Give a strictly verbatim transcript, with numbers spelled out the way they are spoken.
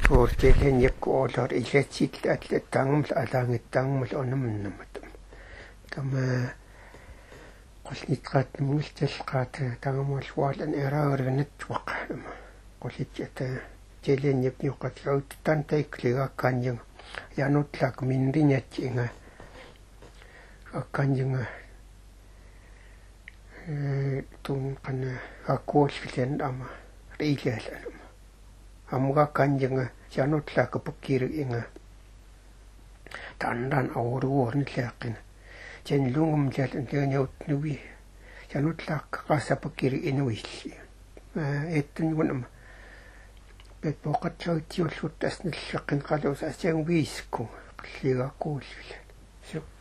tuurtelen yakkuolor ilatsit atlatangum alaangittangmul onumnumut kama qulnitqat multalqat tangamul walan eraarnat waqanama qulitjata telen yapniuqatlaut tantaikligaakkanjung yanutlak minriñatjinga akkanjunga tun qana aquullen ama riilalama amuga kanjunga yanutlak pukkiringa tandan awruornitlaqin jenlungum jalan janyaut nuwi yanutlak qasapukkiri inuilli ettun yunam bet poqatsautiullut asnallaqin qalus asjang wiisku qilligaquullulla so